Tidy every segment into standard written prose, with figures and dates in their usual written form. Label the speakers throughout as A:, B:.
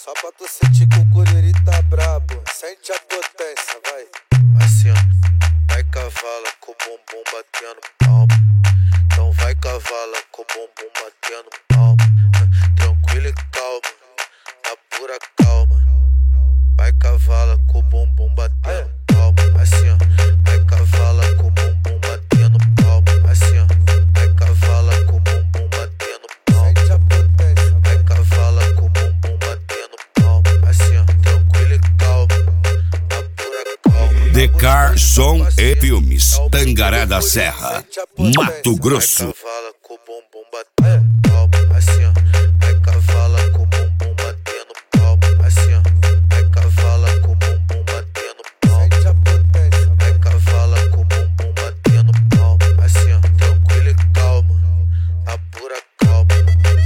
A: Só pra tu sentir que o Curiri tá brabo. Sente a potência, vai. Assim, ó. Vai cavala com o bumbum batendo palma. Então vai cavala com o bumbum batendo palma. Tranquilo e calma, na pura calma. Vai cavala com o bumbum batendo palma. Assim, ó. Vai cavala com o bumbum batendo palma. Assim, ó. Vai cavala com o bumbum batendo palma. Sente a potência. Vai cavala com o bumbum batendo palma. Assim, ó. Tranquilo e calma, na pura calma.
B: Decar Som e Filmes, Tangará da Serra, Mato Grosso.
A: Vai cavala com o bumbum batendo palma. Assim, ó. Vai cavala com o bumbum batendo palma. Assim, ó. Vai cavala com o bumbum batendo palma. Sente a potência. Vai cavala com o bumbum batendo palma. Assim, ó. Tranquilo e calma, na pura calma.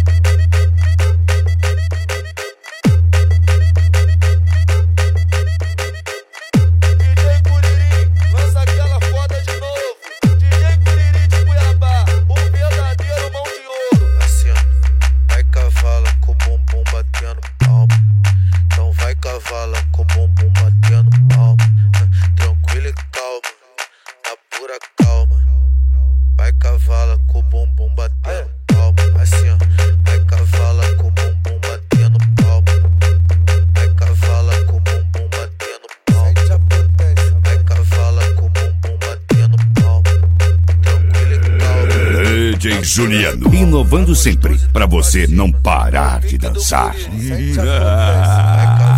A: DJ Curiri, lança aquela foda de novo. DJ Curiri de Cuiabá, o verdadeiro mão de ouro. Assim, ó. Vai cavala com o bumbum batendo palma. Então vai cavala com o bumbum batendo palma. Tranquilo e calma, na pura calma. Vai cavala com o bumbum batendo palma. Assim, ó. Vai cavala com o bumbum batendo palma. Vai cavala com o bumbum batendo palma. Vai cavala com o bumbum batendo palma. Tranquilo e calma.
B: DJ Juliano, inovando sempre, pra você não parar de dançar.
A: Sente a potência. Vai cavala